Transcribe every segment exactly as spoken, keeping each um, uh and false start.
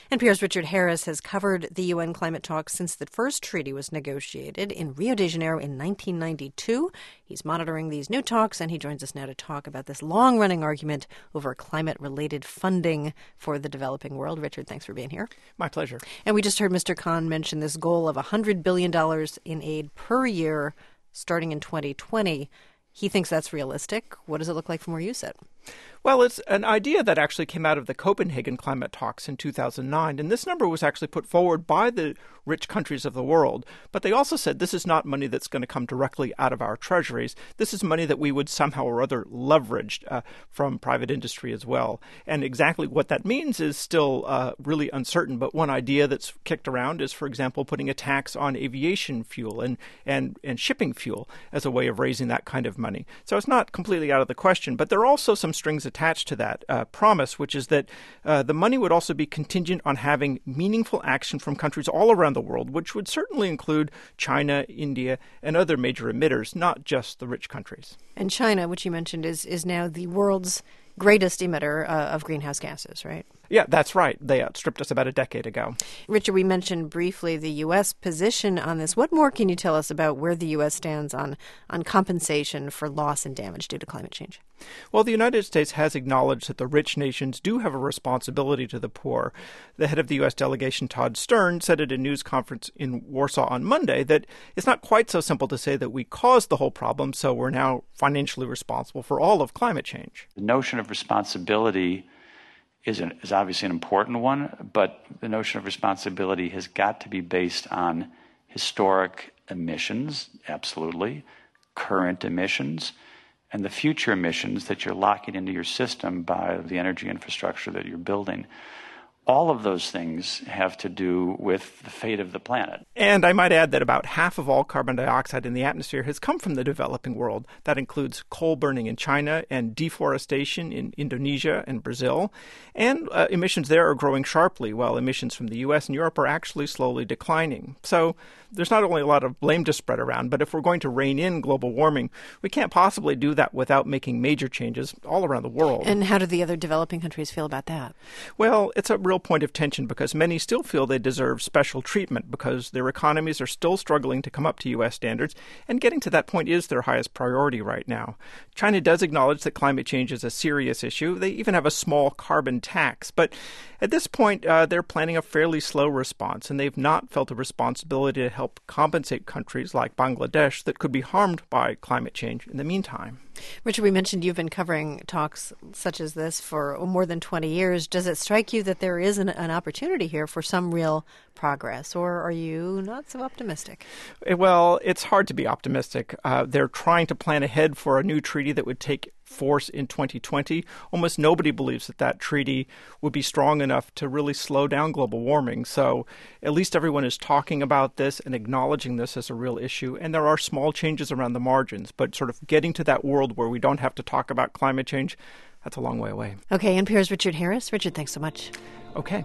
N P R's Richard Harris has covered the U N climate talks since the first treaty was negotiated in Rio de Janeiro in nineteen ninety-two. He's monitoring these new talks, and he joins us now to talk about this long-running argument over climate-related funding for the developing world. Richard, thanks for being here. My pleasure. And we just heard Mister Khan mention this goal of one hundred billion dollars in aid per year starting in twenty twenty. He thinks that's realistic. What does it look like from where you sit? Well, it's an idea that actually came out of the Copenhagen climate talks in two thousand nine, and this number was actually put forward by the rich countries of the world. But they also said this is not money that's going to come directly out of our treasuries. This is money that we would somehow or other leverage uh, from private industry as well. And exactly what that means is still uh, really uncertain. But one idea that's kicked around is, for example, putting a tax on aviation fuel and, and, and shipping fuel as a way of raising that kind of money. So it's not completely out of the question, but there are also some strings attached to that uh, promise, which is that uh, the money would also be contingent on having meaningful action from countries all around the world, which would certainly include China, India, and other major emitters, not just the rich countries. And China, which you mentioned, is, is now the world's greatest emitter uh, of greenhouse gases, right? Yeah, that's right. They outstripped us about a decade ago. Richard, we mentioned briefly the U S position on this. What more can you tell us about where the U S stands on, on compensation for loss and damage due to climate change? Well, the United States has acknowledged that the rich nations do have a responsibility to the poor. The head of the U S delegation, Todd Stern, said at a news conference in Warsaw on Monday that it's not quite so simple to say that we caused the whole problem, so we're now financially responsible for all of climate change. The notion of responsibility is, an, is obviously an important one, but the notion of responsibility has got to be based on historic emissions, absolutely, current emissions, and the future emissions that you're locking into your system by the energy infrastructure that you're building. All of those things have to do with the fate of the planet. And I might add that about half of all carbon dioxide in the atmosphere has come from the developing world. That includes coal burning in China and deforestation in Indonesia and Brazil. And uh, emissions there are growing sharply, while emissions from the U S and Europe are actually slowly declining. So there's not only a lot of blame to spread around, but if we're going to rein in global warming, we can't possibly do that without making major changes all around the world. And how do the other developing countries feel about that? Well, it's a real point of tension because many still feel they deserve special treatment because their economies are still struggling to come up to U S standards, and getting to that point is their highest priority right now. China does acknowledge that climate change is a serious issue. They even have a small carbon tax, but at this point, uh, they're planning a fairly slow response, and they've not felt a responsibility to help compensate countries like Bangladesh that could be harmed by climate change in the meantime. Richard, we mentioned you've been covering talks such as this for more than twenty years. Does it strike you that there is an, an opportunity here for some real progress, or are you not so optimistic? Well, it's hard to be optimistic. Uh, they're trying to plan ahead for a new treaty that would take force in twenty twenty. Almost nobody believes that that treaty would be strong enough to really slow down global warming. So at least everyone is talking about this and acknowledging this as a real issue. And there are small changes around the margins, but sort of getting to that world where we don't have to talk about climate change, that's a long way away. Okay, N P R's Richard Harris. Richard, thanks so much. Okay.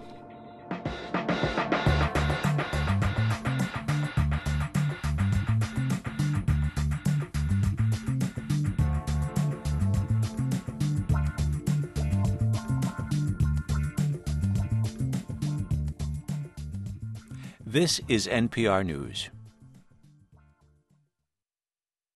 This is N P R News.